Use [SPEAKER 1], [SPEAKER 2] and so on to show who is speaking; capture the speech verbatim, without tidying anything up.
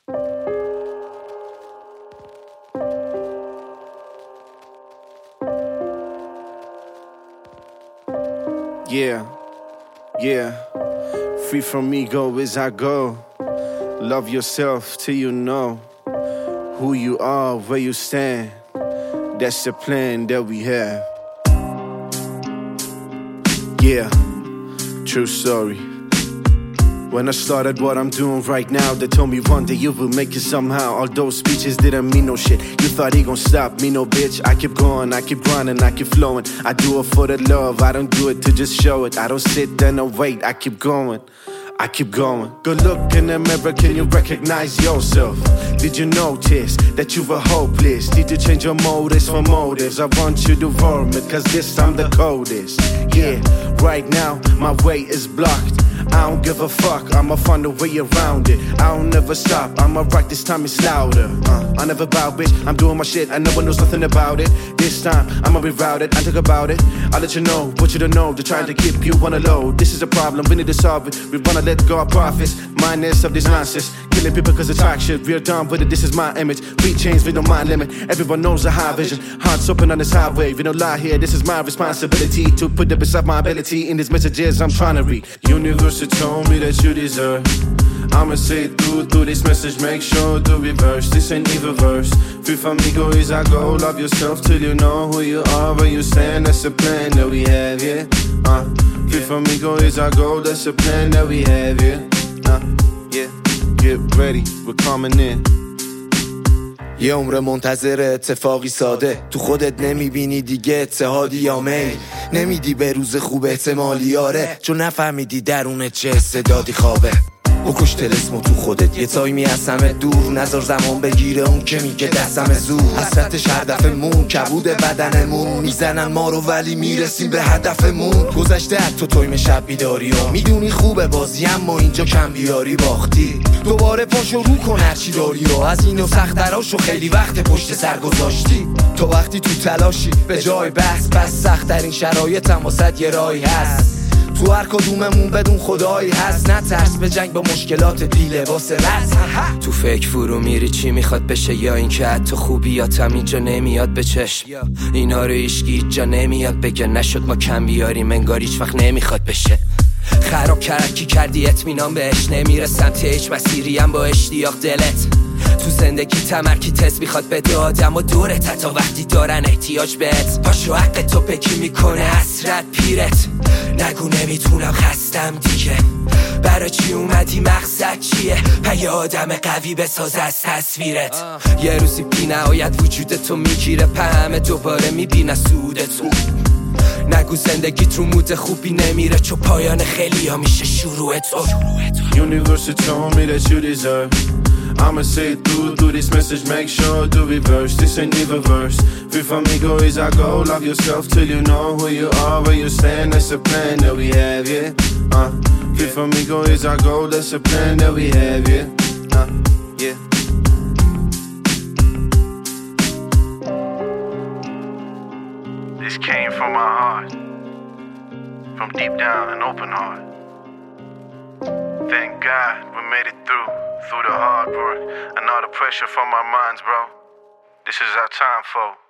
[SPEAKER 1] Yeah, yeah. Free from ego as I go. Love yourself till you know who you are, where you stand. That's the plan that we have. Yeah, true story. When I started what I'm doing right now, they told me one day you will make it somehow. All those speeches didn't mean no shit. You thought he gon' stop me, no bitch. I keep going, I keep grinding, I keep flowing. I do it for the love, I don't do it to just show it. I don't sit there and wait, I keep going, I keep going. Good look in the mirror, can you recognize yourself? Did you notice that you were hopeless? Did you change your motives for motives? I want you to vomit, cause this time the coldest. Yeah, right now my way is blocked. I don't give a fuck, I'ma find a way around it. I don't never stop, I'ma rock, this time it's louder. uh, I never bow, bitch, I'm doing my shit, and no one knows nothing about it. This time, I'ma reroute it, I talk about it. I'll let you know, what you don't know, they're trying to keep you on the low. This is a problem, we need to solve it. We wanna let go of profits, minus of this nonsense. Killing people cause it's talk shit, we're done with it, this is my image. We change, we don't mind limit, everyone knows the high vision. Hearts open on this highway, we don't lie here, this is my responsibility. To put it beside my ability in these messages I'm trying to read. Universe told me that you deserve. I'ma say it through, through this message, make sure to reverse. This ain't even verse. Free from ego is our goal. Love yourself till you know who you are, where you stand. That's the plan that we have, yeah. Uh, free from ego is our goal. That's the plan that we have, yeah. Uh, yeah. Get ready, we're coming in.
[SPEAKER 2] یه عمر منتظر اتفاقی ساده، تو خودت نمیبینی دیگه اتحادی یا میل، نمیدی به روز خوب احتمالی آره، چون نفهمیدی درونت چه استعدادی خوابه. بکش تلسمو تو خودت، یه تایمی از همه دور، نذار زمان بگیره اون که میگه دستم زور. حسرتش هر دفعه مون، کبود بدنمون، میزنن ما رو ولی میرسیم به هدفمون. گذشته حتی تایم شب بیداری ها، میدونی خوبه بازی اما اینجا کم بیاری باختی. دوباره پاشو رو کن هرچی داری ها، از اینو سختراشو خیلی وقت پشت سر گذاشتی. تو وقتی تو تلاشی به جای بحث، بس سخت‌ترین شرایط هم واسه یه راهی هست. تو هر کدوممون بدون خدایی هست، نه ترس به جنگ با مشکلات بی لباس رس.
[SPEAKER 3] تو فکر فرو میری چی میخواد بشه، یا این که حتی خوبیاتم اینجا نمیاد به چشم. اینا رو هیچکی جا نمیاد بگه، نشد ما کم بیاریم انگار هیچ وقت نمیخواد بشه. خراب کرکی کردی اطمینان بهش، نمیره سمت هیچ مسیری هم با اشتیاق دلت. تو زندگی تمرکز میخواد بده آدم و دورت، تا وقتی دارن احتیاج بهت. پاشو حق تو بکی میکنه حسرت پیرت، نگو نمیتونم خستم دیگه. برای چی اومدی مقصد چیه؟ یه آدم قوی بساز از تصویرت. یه روزی بی نهایت وجودتو میگیره، همه دوباره میبینه سودتو. نگو زندگیت رو مود خوبی نمیره، چون پایان خیلی ها میشه شروع تو.
[SPEAKER 1] Universe told me that you deserve. I'ma say it through, through this message, make sure to reverse. This ain't even verse. Free from ego is our goal. Love yourself till you know who you are, where you stand. That's the plan that we have, yeah. Uh, free from ego is our goal. That's the plan that we have, yeah. Uh, yeah. This came from my heart, from deep down an open heart. Thank God we made it through, through the hard work and all the pressure from our minds, bro. This is our time, folks.